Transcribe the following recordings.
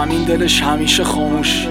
زمین دلش همیشه خاموش.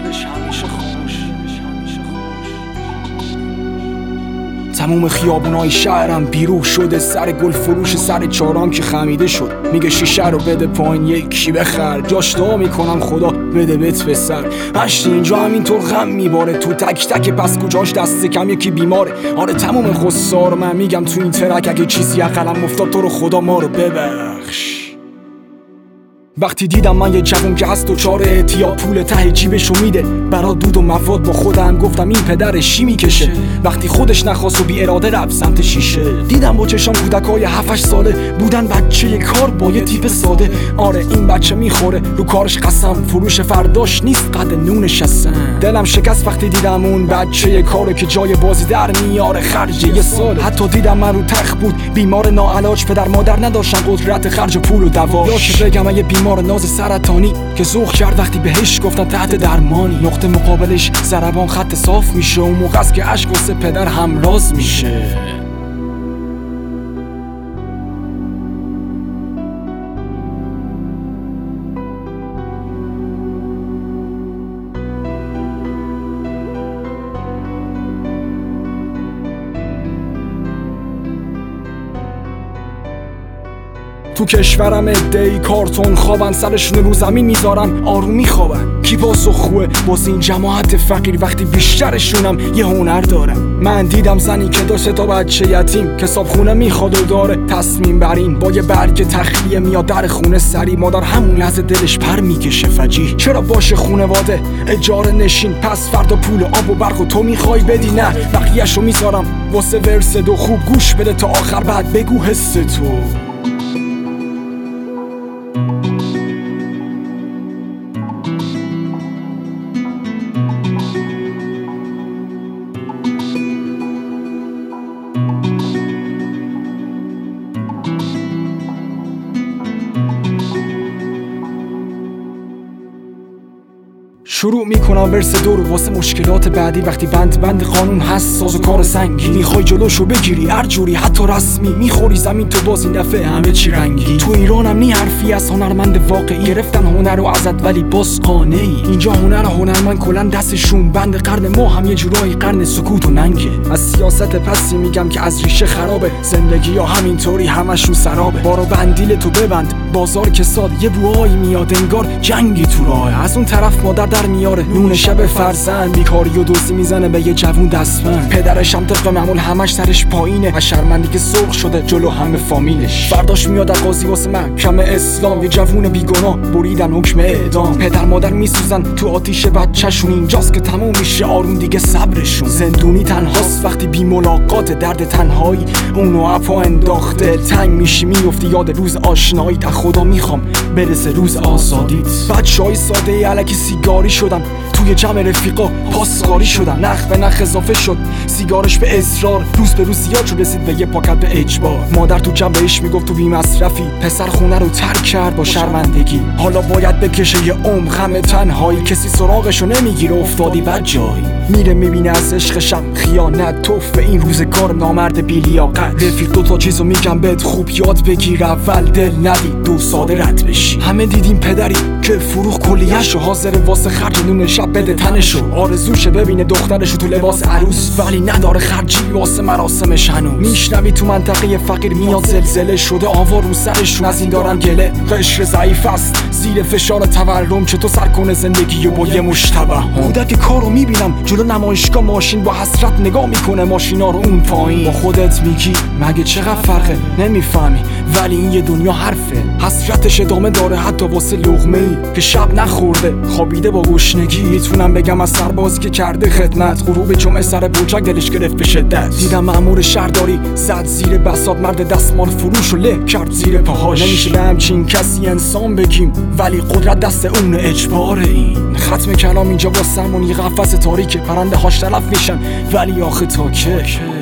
تموم خیابونای شهرم بیروح شده، سر گل فروش سر چارام که خمیده شد. میگه شیشه رو بده پایین یکی بخر، جاش دعا میکنم خدا بده بهت پسر. مشتی اینجا همینطور غم میباره تو تک تک، پس کجاش دست کم یکی بیماره. آره تموم خسار من میگم تو این ترک، اگه چیزی عقلم افتاد تو رو خدا ما رو ببخش. وقتی دیدم من یه جوون که از دوچار اعتیاد، پول ته جیبشو میده برا دود و مواد، با خودم گفتم این پدرش چی میکشه. وقتی خودش نخواست و بی اراده رفت سمت شیشه، دیدم با چشام کودکای 7-8 ساله بودن، بچه کار با یه تیپ ساده. آره این بچه میخوره رو کارش قسم، فروش فرداش نیست قد نونش هستن. دلم شکست وقتی دیدم اون بچه کارو که جای بازی در میاره خرج یه سال. حتی دیدم من رو تخت بود بیمار ناعلاج، پدر مادر نداشتن قدرت خرج پول و دواش. یا چه بگم یه بیمار ناز سرطانی که ذوق کرد وقتی بهش گفتن تحت درمانی. نقطه مقابلش ضربان خط صاف میشه، اون موقع است که عشق واسه پدر همراز میشه. تو کشورم عده‌ای کارتون خوابن، سرشون رو زمین میذارن آروم میخوابن. کی پاسخ خوه واسه این جماعت فقیر وقتی بیشترشونم یه هنر دارن؟ من دیدم زنی که داشته تا بچه یتیم که صابخونه میخواد و داره تصمیم بر این، با یه برگ تخلیه میاد در خونه سری. مادر همون لحظه دلش پر میکشه فجیع، چرا باشه خونواده اجاره نشین، پس فردا پول آب و برق و تو میخوای بدی؟ نه بقیه‌شو میذارم واسه ورس دو، خوب گوش بده تا آخر بعد بگو حس تو. شروع میکنم ورس دو رو واسه مشکلات بعدی، وقتی بند قانون هست ساز و کار سنگی. میخوای جلوشو بگیری هر جوری حتی رسمی، میخوری زمین تو باز این دفعه همه چی رنگی. تو ایرانم نی حرفی از هنرمند واقعی، گرفتن هنر رو ازت ولی باز قانعی. اینجا هنرمند کلن دستشون بند، قرن ما هم یه جورایی قرن سکوت و ننگه. از سیاست پسی میگم که از ریشه خرابه، زندگی یا همینطوری همشون سرابه. بارو بندیل تو ببند بازار که ساد، یه بوهایی میاد انگار جنگی تو راه. از اون طرف مادر در میاره نون شب فرزند، بیکاری و دوستی میزنه به یه جوون دستبند. پدرش هم طبق معمول همش سرش پایینه، از شرمندگی که سرخ شده جلو همه فامیلش. فرداش میاد قاضی واسه محکمه اسلام، یه جوون بیگناه بریدن حکم اعدام. پدر مادر میسوزن تو آتیش بچه‌شون، اینجاست که تموم میشه آروم دیگه صبرشون. زندونی تنهاست وقتی بی ملاقات، درد تنهایی اونو اپا انداخته. تنگ میشی میفتی یاد روز آشنایی، از خدا میخوام برسه روز آزادیت. بچهای ساده الکی سیگاری شدن، توی جمع رفیقا پاسداری شدن. نخ به نخ اضافه شد سیگارش به اصرار، روز به روز زیاد شد رسید به یه پاکت به اجبار. مادر تو جمع بهش میگفت تو بی مصرفی، پسر خونه رو ترک کرد با شرمندگی. حالا باید بکشه یه عمر غم تنهایی، کسی سراغشو نمیگیره افتادی بد جایی. میره میبینه از عشقشم خیانت، توف به این روزگار نامرد بی لیاقت. رفیق دو تا چیزو میگم بهت خوب یاد بگیر، اول دل ندی، دو ساده رد بشی. همه دیدیم پدری که فروخ کلیه‌شو، حاضر واسه خرج نون شب بده تنشو. آرزوشه ببینه دخترشو تو لباس عروس، ولی نداره خرجی واسه مراسمش هنوز. میشنوی تو منطقه فقیر میاد زلزله، شده آوا رو سرشون از این دارن گله. قشر ضعیف است زیر فشار تورم، چطور سر کنه زندگی و با یه مشتبه. کودک کارو میبینم جلو نمایشگاه ماشین، با حسرت نگاه میکنه ماشینا رو اون پایین. با خودت میگی مگه چقدر فرقه، نمیفهمی ولی این یه دنیا حرفه. حسرتش ادامه داره حتی واسه لقمه‌ای که شب نخورده خوابیده با گشنگی. میتونم بگم از سربازی که کرده خدمت، غروب جمعه سر بوچک دلش گرفت به شدت. دیدم مأمور شهرداری زد زیر بساط، مرد دستمال فروش و له کرد زیر پاهاش. نمیشه به همچین کسی انسان بگیم، ولی قدرت دست اون اجبار. این ختم کلام اینجا واسمون یه قفس تاریکه، پرنده هاش تلف میشن ولی آخه تا که.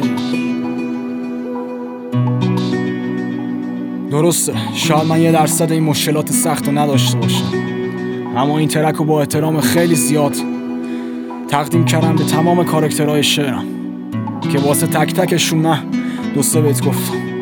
درسته شاید من 1% این مشکلات سخت رو نداشته باشم، اما این ترک رو با احترام خیلی زیاد تقدیم کردم به تمام کاراکترهای شعرم که واسه تک تکشون نه 2-3 بیت گفتم.